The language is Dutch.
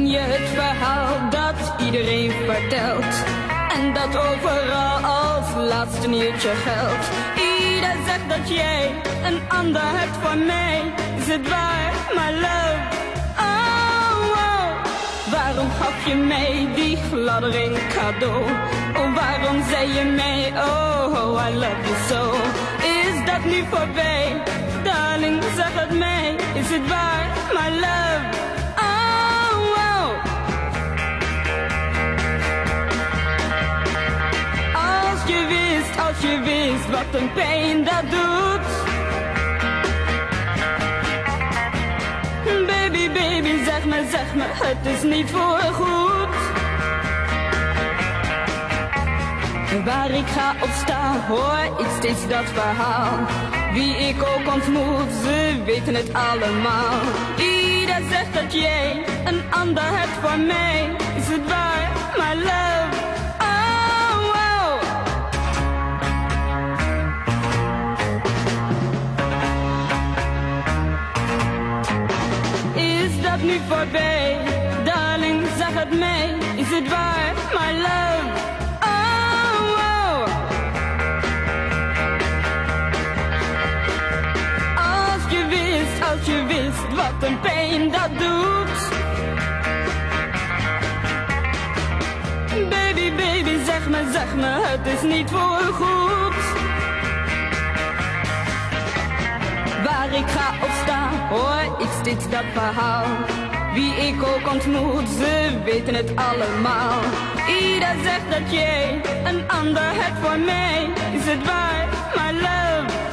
Ken je het verhaal dat iedereen vertelt? En dat overal als laatste nieuwtje geldt. Ieder zegt dat jij een ander hebt van mij. Is het waar, my love? Oh, oh. Waarom gaf je mij die gladdering cadeau? Oh, waarom zei je mij, oh, oh, I love you so? Is dat nu voorbij? Darling, zeg het mij. Is het waar, my love? Oh, oh. Als je wist wat een pijn dat doet. Baby, baby, zeg me, het is niet voorgoed. Waar ik ga of sta, hoor ik steeds dat verhaal. Wie ik ook ontmoet, ze weten het allemaal. Ieder zegt dat jij een ander hebt van mij. Is het waar, my love? Oh, oh. Is dat nu voorbij? Darling, zeg het mij. Is het waar, my love? Als je wist wat een pijn dat doet. Baby, baby, zeg me, het is niet voorgoed. Waar ik ga of sta, hoor ik steeds dat verhaal. Wie ik ook ontmoet, ze weten het allemaal. Ieder zegt dat jij een ander hebt voor mij. Is het waar, my love?